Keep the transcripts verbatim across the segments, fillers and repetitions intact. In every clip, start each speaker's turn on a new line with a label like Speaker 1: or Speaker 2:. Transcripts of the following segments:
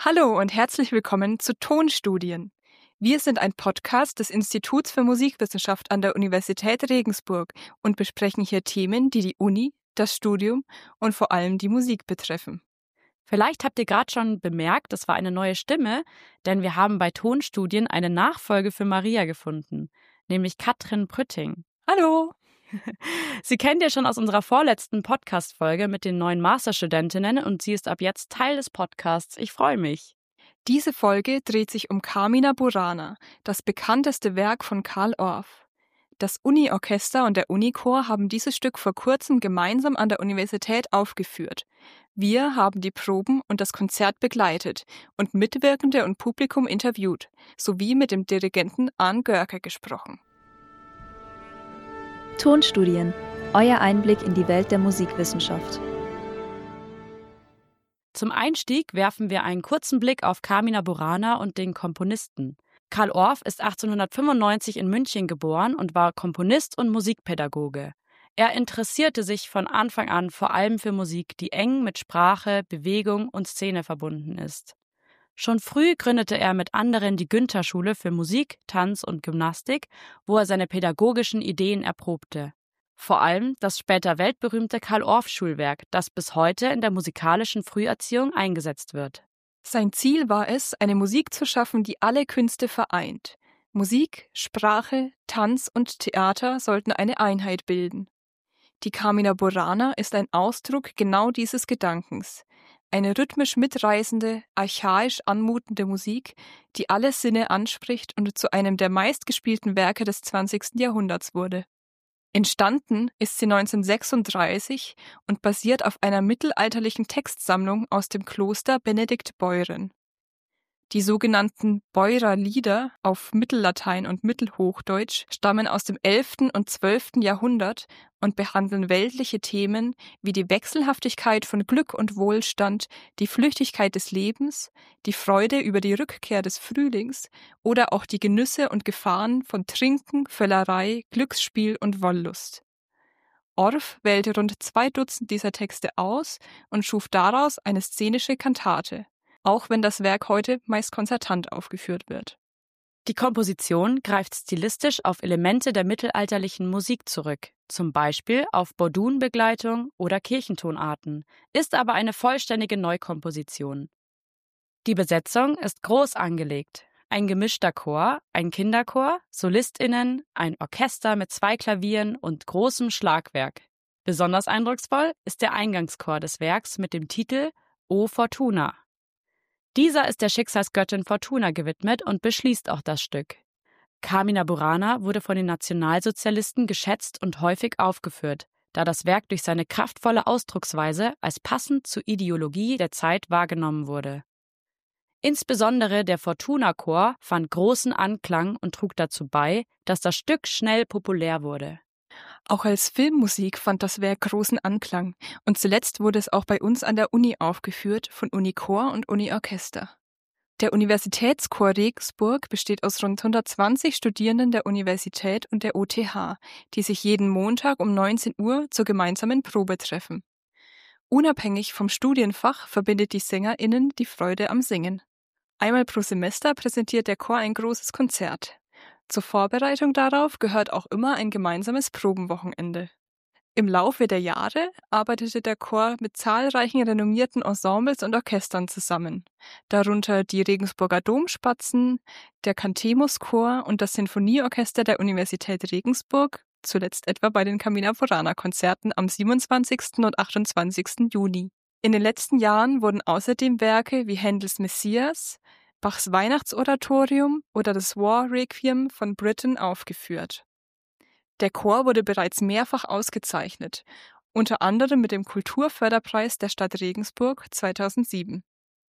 Speaker 1: Hallo und herzlich willkommen zu Tonstudien. Wir sind ein Podcast des Instituts für Musikwissenschaft an der Universität Regensburg und besprechen hier Themen, die die Uni, das Studium und vor allem die Musik betreffen.
Speaker 2: Vielleicht habt ihr gerade schon bemerkt, das war eine neue Stimme, denn wir haben bei Tonstudien eine Nachfolge für Maria gefunden, nämlich Katrin Prütting.
Speaker 1: Hallo!
Speaker 2: Sie kennt ihr schon aus unserer vorletzten Podcast-Folge mit den neuen Masterstudentinnen und sie ist ab jetzt Teil des Podcasts. Ich freue mich.
Speaker 1: Diese Folge dreht sich um Carmina Burana, das bekannteste Werk von Carl Orff. Das Uni-Orchester und der Unichor haben dieses Stück vor kurzem gemeinsam an der Universität aufgeführt. Wir haben die Proben und das Konzert begleitet und Mitwirkende und Publikum interviewt, sowie mit dem Dirigenten Arne Görke gesprochen.
Speaker 3: Tonstudien, euer Einblick in die Welt der Musikwissenschaft.
Speaker 2: Zum Einstieg werfen wir einen kurzen Blick auf Carmina Burana und den Komponisten. Carl Orff ist achtzehnhundertfünfundneunzig in München geboren und war Komponist und Musikpädagoge. Er interessierte sich von Anfang an vor allem für Musik, die eng mit Sprache, Bewegung und Szene verbunden ist. Schon früh gründete er mit anderen die Günther-Schule für Musik, Tanz und Gymnastik, wo er seine pädagogischen Ideen erprobte. Vor allem das später weltberühmte Carl-Orff-Schulwerk, das bis heute in der musikalischen Früherziehung eingesetzt wird.
Speaker 1: Sein Ziel war es, eine Musik zu schaffen, die alle Künste vereint. Musik, Sprache, Tanz und Theater sollten eine Einheit bilden. Die Carmina Burana ist ein Ausdruck genau dieses Gedankens. Eine rhythmisch mitreißende, archaisch anmutende Musik, die alle Sinne anspricht und zu einem der meistgespielten Werke des zwanzigsten Jahrhunderts wurde. Entstanden ist sie neunzehnhundertsechsunddreißig und basiert auf einer mittelalterlichen Textsammlung aus dem Kloster Benediktbeuern. Die sogenannten Beurer Lieder auf Mittellatein und Mittelhochdeutsch stammen aus dem elften und zwölften Jahrhundert und behandeln weltliche Themen wie die Wechselhaftigkeit von Glück und Wohlstand, die Flüchtigkeit des Lebens, die Freude über die Rückkehr des Frühlings oder auch die Genüsse und Gefahren von Trinken, Völlerei, Glücksspiel und Wollust. Orff wählte rund zwei Dutzend dieser Texte aus und schuf daraus eine szenische Kantate, auch wenn das Werk heute meist konzertant aufgeführt wird.
Speaker 2: Die Komposition greift stilistisch auf Elemente der mittelalterlichen Musik zurück, zum Beispiel auf Bordunbegleitung oder Kirchentonarten, ist aber eine vollständige Neukomposition. Die Besetzung ist groß angelegt. Ein gemischter Chor, ein Kinderchor, SolistInnen, ein Orchester mit zwei Klavieren und großem Schlagwerk. Besonders eindrucksvoll ist der Eingangschor des Werks mit dem Titel O Fortuna. Dieser ist der Schicksalsgöttin Fortuna gewidmet und beschließt auch das Stück. Carmina Burana wurde von den Nationalsozialisten geschätzt und häufig aufgeführt, da das Werk durch seine kraftvolle Ausdrucksweise als passend zur Ideologie der Zeit wahrgenommen wurde. Insbesondere der Fortuna-Chor fand großen Anklang und trug dazu bei, dass das Stück schnell populär wurde.
Speaker 1: Auch als Filmmusik fand das Werk großen Anklang und zuletzt wurde es auch bei uns an der Uni aufgeführt von Unichor und Uniorchester. Der Universitätschor Regensburg besteht aus rund hundertzwanzig Studierenden der Universität und der O T H, die sich jeden Montag um neunzehn Uhr zur gemeinsamen Probe treffen. Unabhängig vom Studienfach verbindet die SängerInnen die Freude am Singen. Einmal pro Semester präsentiert der Chor ein großes Konzert. Zur Vorbereitung darauf gehört auch immer ein gemeinsames Probenwochenende. Im Laufe der Jahre arbeitete der Chor mit zahlreichen renommierten Ensembles und Orchestern zusammen, darunter die Regensburger Domspatzen, der Cantemus-Chor und das Sinfonieorchester der Universität Regensburg, zuletzt etwa bei den Carmina Burana-Konzerten am siebenundzwanzigsten und achtundzwanzigsten Juni. In den letzten Jahren wurden außerdem Werke wie Händels Messias, Bachs Weihnachtsoratorium oder das War Requiem von Britten aufgeführt. Der Chor wurde bereits mehrfach ausgezeichnet, unter anderem mit dem Kulturförderpreis der Stadt Regensburg zweitausendsieben.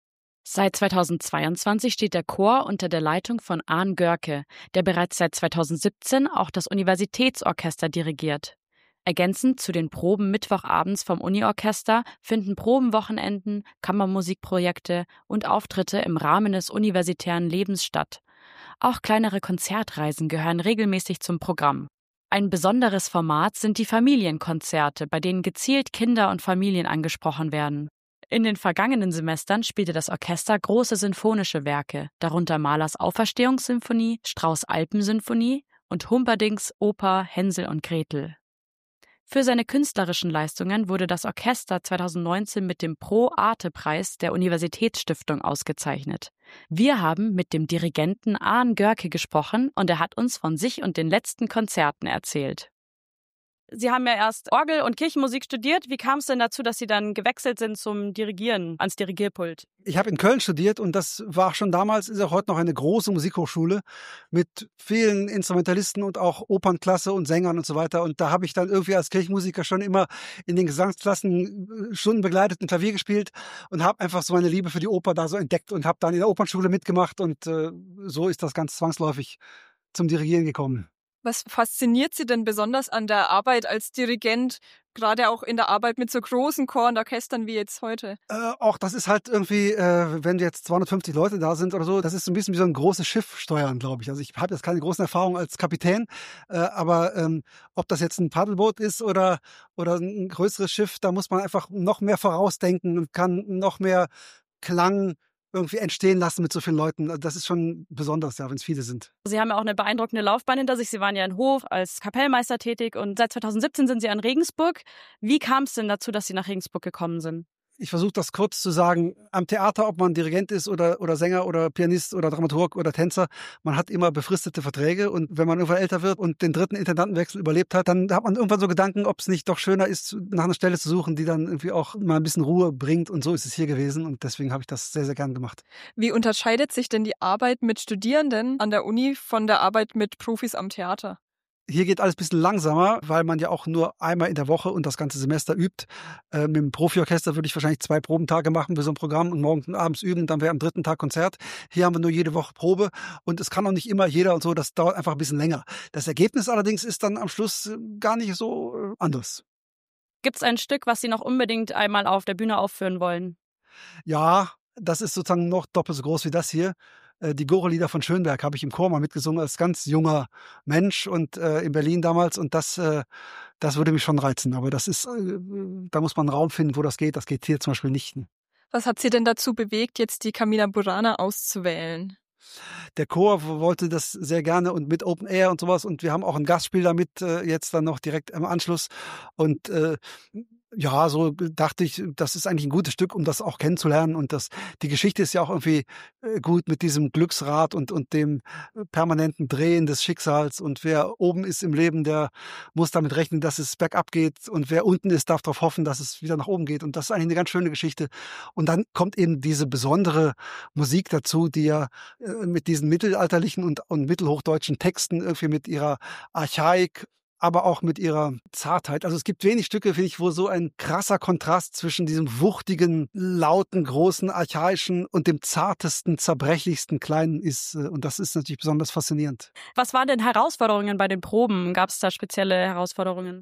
Speaker 2: Seit zweitausendzweiundzwanzig steht der Chor unter der Leitung von Arne Görke, der bereits seit zweitausendsiebzehn auch das Universitätsorchester dirigiert. Ergänzend zu den Proben mittwochabends vom Uniorchester finden Probenwochenenden, Kammermusikprojekte und Auftritte im Rahmen des universitären Lebens statt. Auch kleinere Konzertreisen gehören regelmäßig zum Programm. Ein besonderes Format sind die Familienkonzerte, bei denen gezielt Kinder und Familien angesprochen werden. In den vergangenen Semestern spielte das Orchester große sinfonische Werke, darunter Mahlers Auferstehungssymphonie, Strauss' Alpensymphonie und Humperdincks Oper Hänsel und Gretel. Für seine künstlerischen Leistungen wurde das Orchester zweitausendneunzehn mit dem Pro-Arte-Preis der Universitätsstiftung ausgezeichnet. Wir haben mit dem Dirigenten Arne Görke gesprochen und er hat uns von sich und den letzten Konzerten erzählt. Sie haben ja erst Orgel- und Kirchenmusik studiert. Wie kam es denn dazu, dass Sie dann gewechselt sind zum Dirigieren, ans Dirigierpult?
Speaker 4: Ich habe in Köln studiert und das war schon damals, ist auch heute noch eine große Musikhochschule mit vielen Instrumentalisten und auch Opernklasse und Sängern und so weiter. Und da habe ich dann irgendwie als Kirchenmusiker schon immer in den Gesangsklassen Stunden begleitet und Klavier gespielt und habe einfach so meine Liebe für die Oper da so entdeckt und habe dann in der Opernschule mitgemacht und äh, so ist das ganz zwangsläufig zum Dirigieren gekommen.
Speaker 1: Was fasziniert Sie denn besonders an der Arbeit als Dirigent, gerade auch in der Arbeit mit so großen Chor und Orchestern wie jetzt heute?
Speaker 4: Äh, auch das ist halt irgendwie, äh, wenn jetzt zweihundertfünfzig Leute da sind oder so, das ist so ein bisschen wie so ein großes Schiff steuern, glaube ich. Also ich habe jetzt keine großen Erfahrungen als Kapitän, äh, aber ähm, ob das jetzt ein Paddelboot ist oder, oder ein größeres Schiff, da muss man einfach noch mehr vorausdenken und kann noch mehr Klang irgendwie entstehen lassen mit so vielen Leuten. Das ist schon besonders, ja, wenn es viele sind.
Speaker 2: Sie haben ja auch eine beeindruckende Laufbahn hinter sich. Sie waren ja in Hof als Kapellmeister tätig und seit zweitausendsiebzehn sind Sie an Regensburg. Wie kam es denn dazu, dass Sie nach Regensburg gekommen sind?
Speaker 4: Ich versuche das kurz zu sagen. Am Theater, ob man Dirigent ist oder, oder Sänger oder Pianist oder Dramaturg oder Tänzer, man hat immer befristete Verträge und wenn man irgendwann älter wird und den dritten Intendantenwechsel überlebt hat, dann hat man irgendwann so Gedanken, ob es nicht doch schöner ist, nach einer Stelle zu suchen, die dann irgendwie auch mal ein bisschen Ruhe bringt und so ist es hier gewesen und deswegen habe ich das sehr, sehr gern gemacht.
Speaker 1: Wie unterscheidet sich denn die Arbeit mit Studierenden an der Uni von der Arbeit mit Profis am Theater?
Speaker 4: Hier geht alles ein bisschen langsamer, weil man ja auch nur einmal in der Woche und das ganze Semester übt. Äh, mit dem Profiorchester würde ich wahrscheinlich zwei Probentage machen für so ein Programm und morgens und abends üben, dann wäre am dritten Tag Konzert. Hier haben wir nur jede Woche Probe und es kann auch nicht immer jeder und so, das dauert einfach ein bisschen länger. Das Ergebnis allerdings ist dann am Schluss gar nicht so äh, anders.
Speaker 2: Gibt es ein Stück, was Sie noch unbedingt einmal auf der Bühne aufführen wollen?
Speaker 4: Ja, das ist sozusagen noch doppelt so groß wie das hier. Die Gore-Lieder von Schönberg habe ich im Chor mal mitgesungen als ganz junger Mensch und äh, in Berlin damals und das, äh, das würde mich schon reizen. Aber das ist, äh, da muss man einen Raum finden, wo das geht. Das geht hier zum Beispiel nicht.
Speaker 1: Was hat Sie denn dazu bewegt, jetzt die Carmina Burana auszuwählen?
Speaker 4: Der Chor wollte das sehr gerne und mit Open Air und sowas und wir haben auch ein Gastspiel damit äh, jetzt dann noch direkt im Anschluss und äh, ja, so dachte ich, das ist eigentlich ein gutes Stück, um das auch kennenzulernen und das, die Geschichte ist ja auch irgendwie gut mit diesem Glücksrad und, und dem permanenten Drehen des Schicksals und wer oben ist im Leben, der muss damit rechnen, dass es bergab geht und wer unten ist, darf darauf hoffen, dass es wieder nach oben geht und das ist eigentlich eine ganz schöne Geschichte und dann kommt eben diese besondere Musik dazu, die ja mit diesen mittelalterlichen und, und mittelhochdeutschen Texten irgendwie mit ihrer Archaik aber auch mit ihrer Zartheit. Also es gibt wenig Stücke, finde ich, wo so ein krasser Kontrast zwischen diesem wuchtigen, lauten, großen, archaischen und dem zartesten, zerbrechlichsten Kleinen ist. Und das ist natürlich besonders faszinierend.
Speaker 2: Was waren denn Herausforderungen bei den Proben? Gab es da spezielle Herausforderungen?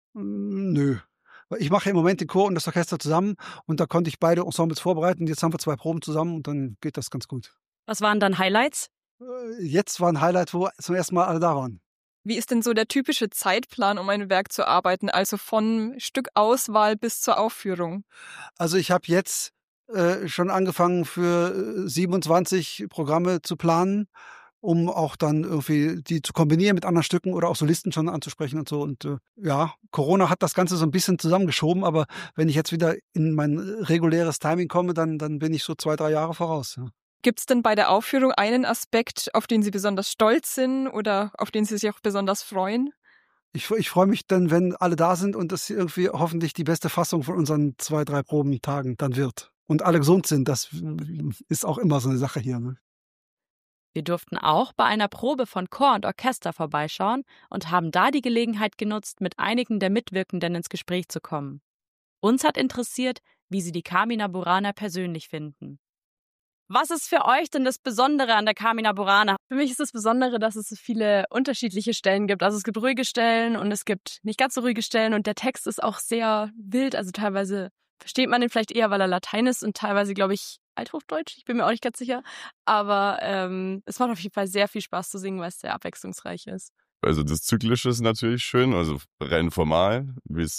Speaker 4: Nö. Ich mache im Moment den Chor und das Orchester zusammen und da konnte ich beide Ensembles vorbereiten. Jetzt haben wir zwei Proben zusammen und dann geht das ganz gut.
Speaker 2: Was waren dann Highlights?
Speaker 4: Jetzt war ein Highlight, wo zum ersten Mal alle da waren.
Speaker 1: Wie ist denn so der typische Zeitplan, um ein Werk zu arbeiten, also von Stückauswahl bis zur Aufführung?
Speaker 4: Also ich habe jetzt äh, schon angefangen für siebenundzwanzig Programme zu planen, um auch dann irgendwie die zu kombinieren mit anderen Stücken oder auch Solisten schon anzusprechen und so. Und äh, ja, Corona hat das Ganze so ein bisschen zusammengeschoben, aber wenn ich jetzt wieder in mein reguläres Timing komme, dann, dann bin ich so zwei, drei Jahre voraus. Ja.
Speaker 1: Gibt es denn bei der Aufführung einen Aspekt, auf den Sie besonders stolz sind oder auf den Sie sich auch besonders freuen?
Speaker 4: Ich, ich freue mich dann, wenn alle da sind und das irgendwie hoffentlich die beste Fassung von unseren zwei, drei Probentagen dann wird. Und alle gesund sind, das ist auch immer so eine Sache hier. Ne?
Speaker 2: Wir durften auch bei einer Probe von Chor und Orchester vorbeischauen und haben da die Gelegenheit genutzt, mit einigen der Mitwirkenden ins Gespräch zu kommen. Uns hat interessiert, wie sie die Carmina Burana persönlich finden. Was ist für euch denn das Besondere an der Carmina Burana?
Speaker 5: Für mich ist das Besondere, dass es so viele unterschiedliche Stellen gibt. Also es gibt ruhige Stellen und es gibt nicht ganz so ruhige Stellen und der Text ist auch sehr wild. Also teilweise versteht man den vielleicht eher, weil er Latein ist und teilweise, glaube ich, Althochdeutsch. Ich bin mir auch nicht ganz sicher. Aber ähm, es macht auf jeden Fall sehr viel Spaß zu singen, weil es sehr abwechslungsreich ist.
Speaker 6: Also das Zyklische ist natürlich schön, also rein formal, wie es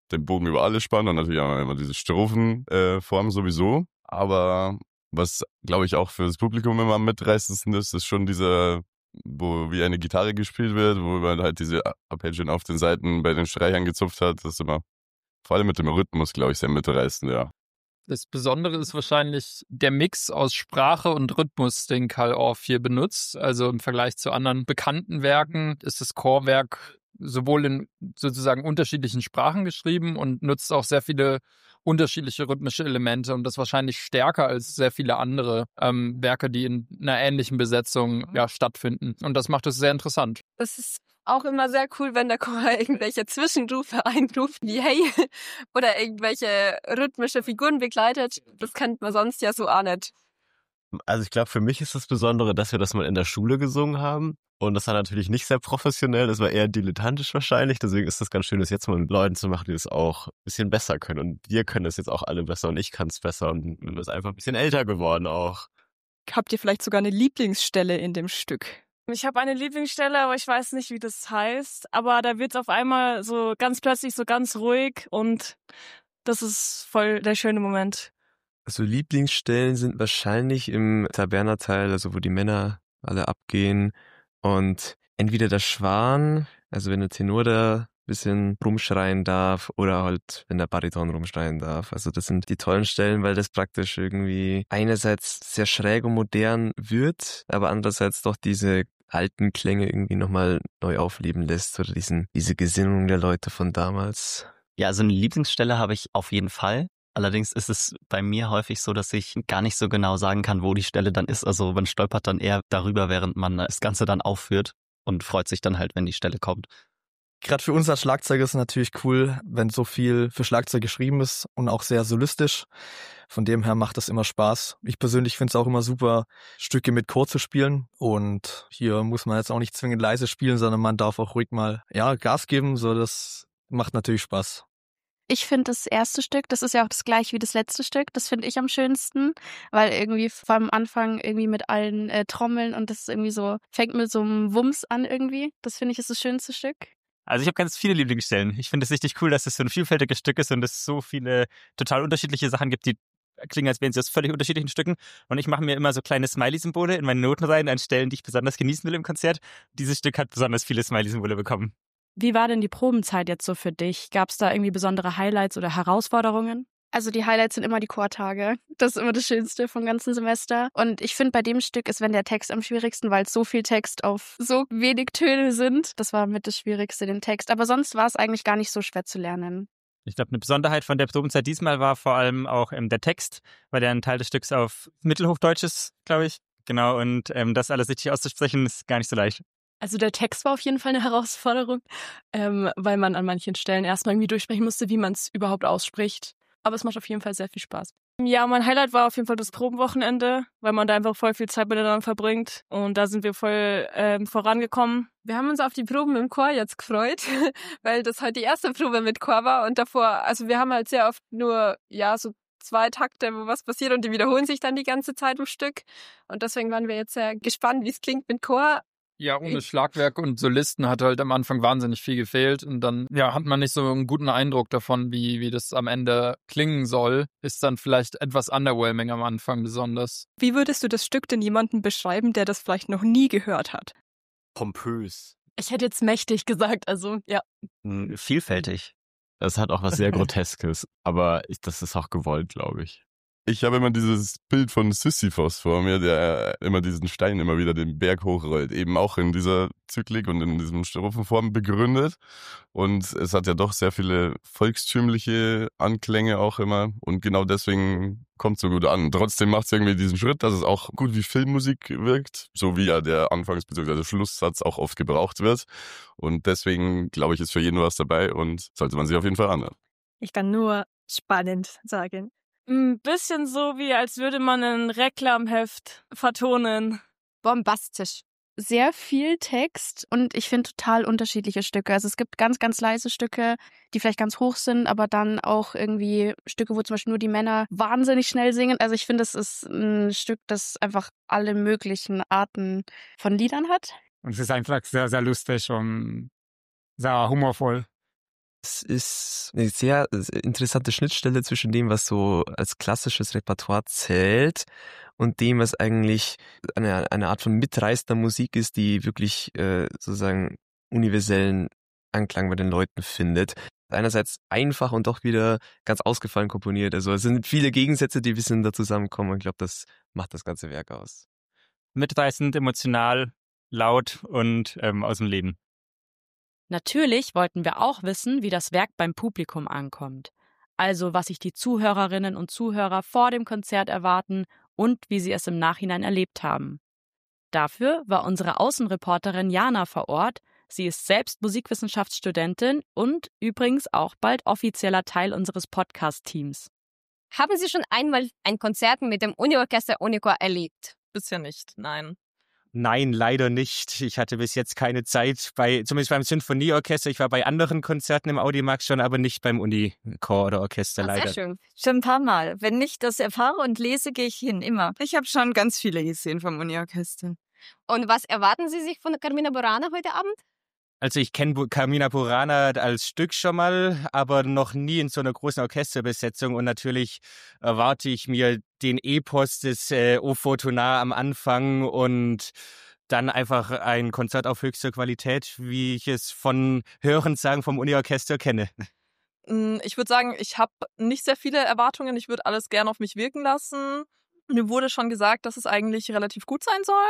Speaker 6: den Bogen über alles spannen und natürlich auch immer diese Strophenform äh, sowieso. Aber was, glaube ich, auch für das Publikum immer am mitreißendsten ist, ist schon dieser, wo wie eine Gitarre gespielt wird, wo man halt diese Arpeggien auf den Seiten bei den Streichern gezupft hat. Das ist immer, vor allem mit dem Rhythmus, glaube ich, sehr mitreißend, ja.
Speaker 7: Das Besondere ist wahrscheinlich der Mix aus Sprache und Rhythmus, den Carl Orff hier benutzt. Also im Vergleich zu anderen bekannten Werken ist das Chorwerk sowohl in sozusagen unterschiedlichen Sprachen geschrieben und nutzt auch sehr viele unterschiedliche rhythmische Elemente und das wahrscheinlich stärker als sehr viele andere ähm, Werke, die in einer ähnlichen Besetzung ja, stattfinden. Und das macht es sehr interessant.
Speaker 5: Das ist auch immer sehr cool, wenn der Chor irgendwelche Zwischenrufe einruft, wie hey, oder irgendwelche rhythmische Figuren begleitet. Das kennt man sonst ja so auch nicht.
Speaker 8: Also ich glaube, für mich ist das Besondere, dass wir das mal in der Schule gesungen haben. Und das war natürlich nicht sehr professionell, das war eher dilettantisch wahrscheinlich. Deswegen ist das ganz schön, das jetzt mal mit Leuten zu machen, die das auch ein bisschen besser können. Und wir können das jetzt auch alle besser und ich kann es besser. Und wir sind einfach ein bisschen älter geworden auch.
Speaker 1: Habt ihr vielleicht sogar eine Lieblingsstelle in dem Stück?
Speaker 9: Ich habe eine Lieblingsstelle, aber ich weiß nicht, wie das heißt. Aber da wird es auf einmal so ganz plötzlich so ganz ruhig und das ist voll der schöne Moment.
Speaker 10: Also Lieblingsstellen sind wahrscheinlich im Tabernerteil, also wo die Männer alle abgehen und entweder der Schwan, also wenn der Tenor da ein bisschen rumschreien darf oder halt wenn der Bariton rumschreien darf. Also das sind die tollen Stellen, weil das praktisch irgendwie einerseits sehr schräg und modern wird, aber andererseits doch diese alten Klänge irgendwie nochmal neu aufleben lässt oder diesen diese Gesinnung der Leute von damals.
Speaker 11: Ja, also eine Lieblingsstelle habe ich auf jeden Fall. Allerdings ist es bei mir häufig so, dass ich gar nicht so genau sagen kann, wo die Stelle dann ist. Also man stolpert dann eher darüber, während man das Ganze dann aufführt und freut sich dann halt, wenn die Stelle kommt.
Speaker 12: Gerade für uns als Schlagzeuger ist es natürlich cool, wenn so viel für Schlagzeug geschrieben ist und auch sehr solistisch. Von dem her macht das immer Spaß. Ich persönlich finde es auch immer super, Stücke mit Chor zu spielen. Und hier muss man jetzt auch nicht zwingend leise spielen, sondern man darf auch ruhig mal ja Gas geben. So, das macht natürlich Spaß.
Speaker 13: Ich finde das erste Stück, das ist ja auch das gleiche wie das letzte Stück, das finde ich am schönsten, weil irgendwie vom Anfang irgendwie mit allen äh, Trommeln und das irgendwie so, fängt mit so einem Wumms an irgendwie. Das finde ich ist das schönste Stück.
Speaker 14: Also ich habe ganz viele Lieblingsstellen. Ich finde es richtig cool, dass es so ein vielfältiges Stück ist und es so viele total unterschiedliche Sachen gibt, die klingen, als wären sie aus völlig unterschiedlichen Stücken. Und ich mache mir immer so kleine Smiley-Symbole in meine Noten rein an Stellen, die ich besonders genießen will im Konzert. Dieses Stück hat besonders viele Smiley-Symbole bekommen.
Speaker 2: Wie war denn die Probenzeit jetzt so für dich? Gab es da irgendwie besondere Highlights oder Herausforderungen?
Speaker 13: Also die Highlights sind immer die Chortage. Das ist immer das Schönste vom ganzen Semester. Und ich finde, bei dem Stück ist wenn der Text am schwierigsten, weil es so viel Text auf so wenig Töne sind. Das war mit das Schwierigste, den Text. Aber sonst war es eigentlich gar nicht so schwer zu lernen.
Speaker 14: Ich glaube, eine Besonderheit von der Probenzeit diesmal war vor allem auch ähm, der Text, weil der ein Teil des Stücks auf Mittelhochdeutsch ist, glaube ich. Genau, und ähm, das alles richtig auszusprechen, ist gar nicht so leicht.
Speaker 5: Also der Text war auf jeden Fall eine Herausforderung, ähm, weil man an manchen Stellen erstmal irgendwie durchsprechen musste, wie man es überhaupt ausspricht. Aber es macht auf jeden Fall sehr viel Spaß.
Speaker 9: Ja, mein Highlight war auf jeden Fall das Probenwochenende, weil man da einfach voll viel Zeit miteinander verbringt. Und da sind wir voll ähm, vorangekommen.
Speaker 5: Wir haben uns auf die Proben im Chor jetzt gefreut, weil das heute die erste Probe mit Chor war. Und davor, also wir haben halt sehr oft nur, ja, so zwei Takte, wo was passiert und die wiederholen sich dann die ganze Zeit im Stück. Und deswegen waren wir jetzt sehr gespannt, wie es klingt mit Chor.
Speaker 7: Ja, ohne Schlagwerk und Solisten hat halt am Anfang wahnsinnig viel gefehlt und dann ja, hat man nicht so einen guten Eindruck davon, wie, wie das am Ende klingen soll. Ist dann vielleicht etwas underwhelming am Anfang besonders.
Speaker 1: Wie würdest du das Stück denn jemandem beschreiben, der das vielleicht noch nie gehört hat?
Speaker 8: Pompös.
Speaker 5: Ich hätte jetzt mächtig gesagt, also ja.
Speaker 11: Vielfältig.
Speaker 8: Das hat auch was sehr Groteskes, aber ich, das ist auch gewollt, glaube ich.
Speaker 6: Ich habe immer dieses Bild von Sisyphos vor mir, der immer diesen Stein immer wieder den Berg hochrollt, eben auch in dieser Zyklik und in diesem Strophenform begründet. Und es hat ja doch sehr viele volkstümliche Anklänge auch immer und genau deswegen kommt es so gut an. Trotzdem macht es irgendwie diesen Schritt, dass es auch gut wie Filmmusik wirkt, so wie ja der Anfangs- bzw. Schlusssatz auch oft gebraucht wird. Und deswegen, glaube ich, ist für jeden was dabei und sollte man sich auf jeden Fall anhören.
Speaker 15: Ich kann nur spannend sagen.
Speaker 9: Ein bisschen so, wie als würde man ein Reklamheft vertonen.
Speaker 13: Bombastisch. Sehr viel Text und ich finde total unterschiedliche Stücke. Also es gibt ganz, ganz leise Stücke, die vielleicht ganz hoch sind, aber dann auch irgendwie Stücke, wo zum Beispiel nur die Männer wahnsinnig schnell singen. Also ich finde, es ist ein Stück, das einfach alle möglichen Arten von Liedern hat.
Speaker 16: Und es ist einfach sehr, sehr lustig und sehr humorvoll.
Speaker 10: Es ist eine sehr interessante Schnittstelle zwischen dem, was so als klassisches Repertoire zählt und dem, was eigentlich eine, eine Art von mitreißender Musik ist, die wirklich äh, sozusagen universellen Anklang bei den Leuten findet. Einerseits einfach und doch wieder ganz ausgefallen komponiert. Also es sind viele Gegensätze, die ein bisschen da zusammenkommen und ich glaube, das macht das ganze Werk aus.
Speaker 14: Mitreißend, emotional, laut und ähm, aus dem Leben.
Speaker 2: Natürlich wollten wir auch wissen, wie das Werk beim Publikum ankommt. Also was sich die Zuhörerinnen und Zuhörer vor dem Konzert erwarten und wie sie es im Nachhinein erlebt haben. Dafür war unsere Außenreporterin Jana vor Ort. Sie ist selbst Musikwissenschaftsstudentin und übrigens auch bald offizieller Teil unseres Podcast-Teams.
Speaker 16: Haben Sie schon einmal ein Konzert mit dem Uni-Orchester Unichor erlebt?
Speaker 17: Bisher nicht, nein.
Speaker 14: Nein, leider nicht. Ich hatte bis jetzt keine Zeit, bei, zumindest beim Sinfonieorchester. Ich war bei anderen Konzerten im Audimax schon, aber nicht beim Unichor oder Orchester,
Speaker 16: Ach,
Speaker 14: leider.
Speaker 16: Sehr schön.
Speaker 18: Schon ein paar Mal. Wenn ich das erfahre und lese, gehe ich hin, immer.
Speaker 17: Ich habe schon ganz viele gesehen vom Uni-Orchester.
Speaker 16: Und was erwarten Sie sich von Carmina Burana heute Abend?
Speaker 14: Also ich kenne Carmina Burana als Stück schon mal, aber noch nie in so einer großen Orchesterbesetzung. Und natürlich erwarte ich mir den Epos des äh, O Fortuna am Anfang und dann einfach ein Konzert auf höchster Qualität, wie ich es von Hörensagen vom Uni-Orchester kenne.
Speaker 17: Ich würde sagen, ich habe nicht sehr viele Erwartungen. Ich würde alles gerne auf mich wirken lassen. Mir wurde schon gesagt, dass es eigentlich relativ gut sein soll.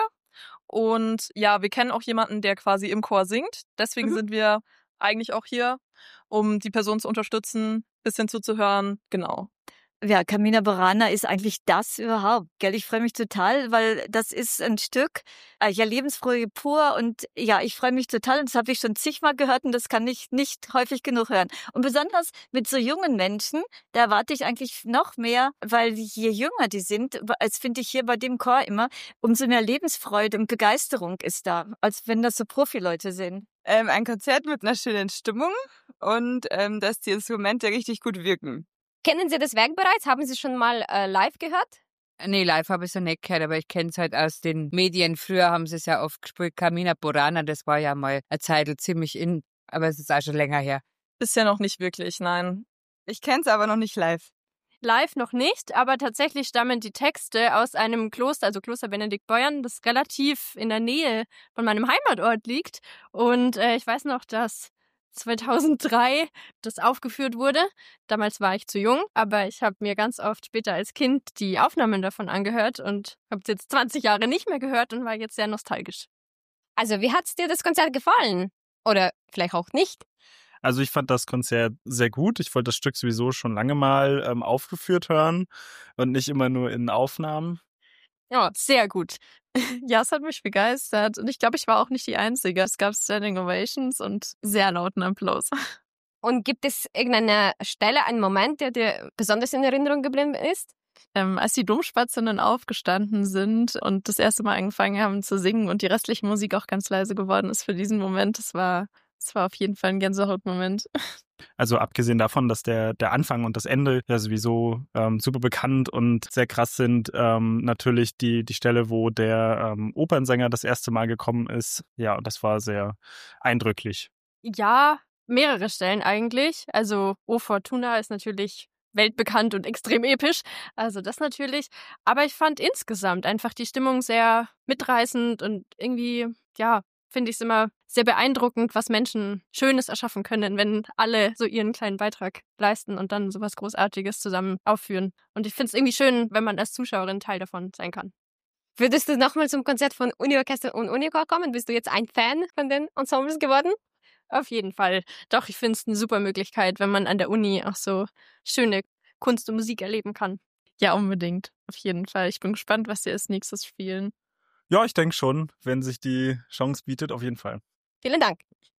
Speaker 17: Und ja, wir kennen auch jemanden, der quasi im Chor singt. Deswegen mhm. sind wir eigentlich auch hier, um die Person zu unterstützen, ein bisschen zuzuhören. Genau.
Speaker 18: Ja, Carmina Burana ist eigentlich das überhaupt, gell? Ich freue mich total, weil das ist ein Stück, äh, ja, Lebensfreude pur und ja, ich freue mich total und das habe ich schon zigmal gehört und das kann ich nicht häufig genug hören. Und besonders mit so jungen Menschen, da erwarte ich eigentlich noch mehr, weil je jünger die sind, als finde ich hier bei dem Chor immer, umso mehr Lebensfreude und Begeisterung ist da, als wenn das so Profileute sind.
Speaker 17: Ähm, ein Konzert mit einer schönen Stimmung und ähm, dass die Instrumente richtig gut wirken.
Speaker 16: Kennen Sie das Werk bereits? Haben Sie schon mal äh, live gehört?
Speaker 19: Nee, live habe ich es noch nicht gehört, aber ich kenne es halt aus den Medien. Früher haben sie es ja oft gespielt. Carmina Burana, das war ja mal eine Zeit ziemlich in, aber es ist auch schon länger her.
Speaker 17: Bisher noch nicht wirklich, nein. Ich kenne es aber noch nicht live.
Speaker 5: Live noch nicht, aber tatsächlich stammen die Texte aus einem Kloster, also Kloster Benediktbeuern, das relativ in der Nähe von meinem Heimatort liegt. Und äh, ich weiß noch, dass zweitausenddrei das aufgeführt wurde. Damals war ich zu jung, aber ich habe mir ganz oft später als Kind die Aufnahmen davon angehört und habe es jetzt zwanzig Jahre nicht mehr gehört und war jetzt sehr nostalgisch.
Speaker 16: Also wie hat's dir das Konzert gefallen? Oder vielleicht auch nicht?
Speaker 20: Also ich fand das Konzert sehr gut. Ich wollte das Stück sowieso schon lange mal ähm, aufgeführt hören und nicht immer nur in Aufnahmen.
Speaker 5: Ja, sehr gut. Ja, es hat mich begeistert und ich glaube, ich war auch nicht die Einzige. Es gab Standing Ovations und sehr lauten Applaus.
Speaker 16: Und gibt es irgendeine Stelle, einen Moment, der dir besonders in Erinnerung geblieben ist?
Speaker 5: Ähm, als die Domspatzen aufgestanden sind und das erste Mal angefangen haben zu singen und die restliche Musik auch ganz leise geworden ist für diesen Moment, das war, das war auf jeden Fall ein Gänsehautmoment.
Speaker 20: Also abgesehen davon, dass der, der Anfang und das Ende ja sowieso ähm, super bekannt und sehr krass sind, ähm, natürlich die, die Stelle, wo der ähm, Opernsänger das erste Mal gekommen ist. Ja, und das war sehr eindrücklich.
Speaker 5: Ja, mehrere Stellen eigentlich. Also O Fortuna ist natürlich weltbekannt und extrem episch. Also das natürlich. Aber ich fand insgesamt einfach die Stimmung sehr mitreißend und irgendwie, ja, finde ich es immer sehr beeindruckend, was Menschen Schönes erschaffen können, wenn alle so ihren kleinen Beitrag leisten und dann sowas Großartiges zusammen aufführen. Und ich finde es irgendwie schön, wenn man als Zuschauerin Teil davon sein kann.
Speaker 16: Würdest du nochmal zum Konzert von Uni-Orchester und Unichor kommen? Bist du jetzt ein Fan von den Ensembles geworden?
Speaker 5: Auf jeden Fall. Doch, ich finde es eine super Möglichkeit, wenn man an der Uni auch so schöne Kunst und Musik erleben kann. Ja, unbedingt. Auf jeden Fall. Ich bin gespannt, was sie als nächstes spielen.
Speaker 20: Ja, ich denke schon, wenn sich die Chance bietet, auf jeden Fall.
Speaker 16: Vielen Dank.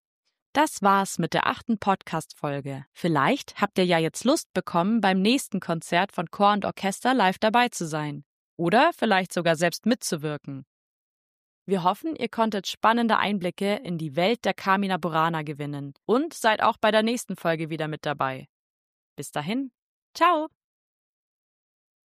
Speaker 2: Das war's mit der achten Podcast-Folge. Vielleicht habt ihr ja jetzt Lust bekommen, beim nächsten Konzert von Chor und Orchester live dabei zu sein. Oder vielleicht sogar selbst mitzuwirken. Wir hoffen, ihr konntet spannende Einblicke in die Welt der Carmina Burana gewinnen und seid auch bei der nächsten Folge wieder mit dabei. Bis dahin, ciao!